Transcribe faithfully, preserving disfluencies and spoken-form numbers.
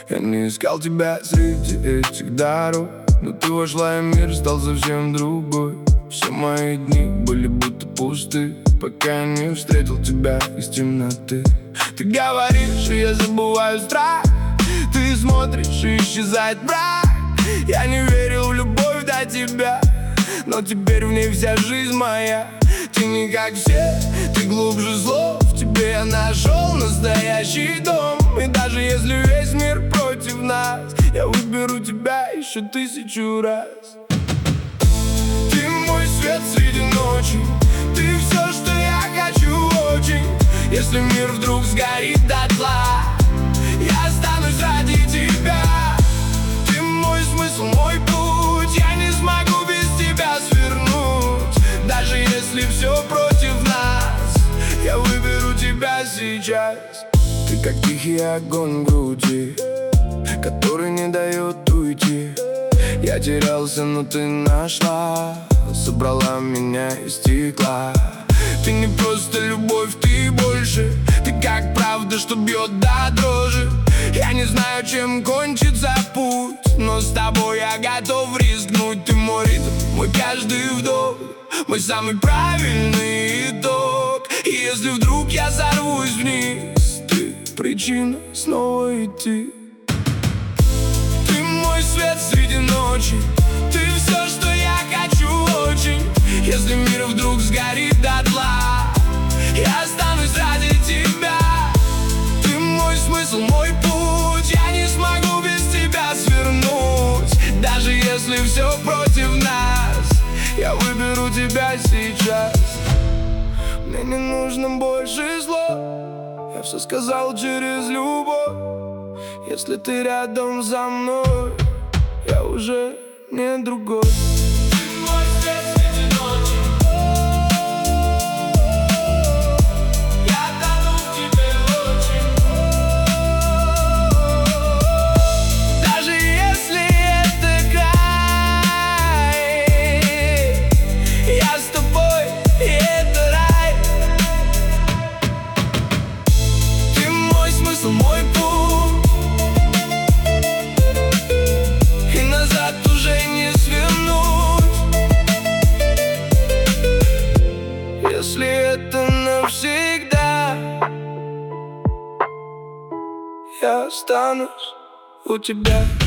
Я не искал тебя среди этих дорог, но ты вошла и мир стал совсем другой. Все мои дни были будто пусты, пока я не встретил тебя из темноты. Ты говоришь, и я забываю страх, ты смотришь, и исчезает брак. Я не верил в любовь до тебя, но теперь в ней вся жизнь моя. Ты не как все, ты глубже слов, в тебе я нашел настоящий дом. И даже если весь мир против нас, я выберу тебя еще тысячу раз. Ты мой свет среди ночи, ты все, что я хочу очень. Если мир вдруг сгорит дотла, я останусь ради тебя. Ты мой смысл, мой путь, я не смогу без тебя свернуть. Даже если все против нас, я выберу тебя сейчас. Ты как тихий огонь в груди, который не дает уйти. Я терялся, но ты нашла, собрала меня из стекла. Ты не просто любовь, ты больше. Ты как правда, что бьет до дрожи. Я не знаю, чем кончится путь, но с тобой я готов рискнуть. Ты мой ритм, мой каждый вдох, мой самый правильный итог. И если вдруг я сорвусь вниз, ты причина снова идти. Ты мой свет среди ночи, ты все, что я хочу очень. Если мир вдруг сгорит дотла, я останусь ради тебя. Ты мой смысл, мой путь, я не смогу без тебя свернуть. Даже если все против нас, я выберу тебя сейчас. Мне не нужно больше зло, я все сказал через любовь. Если ты рядом со мной, я уже не другой. Мой путь, и назад уже не свернуть. Если это навсегда, я останусь у тебя.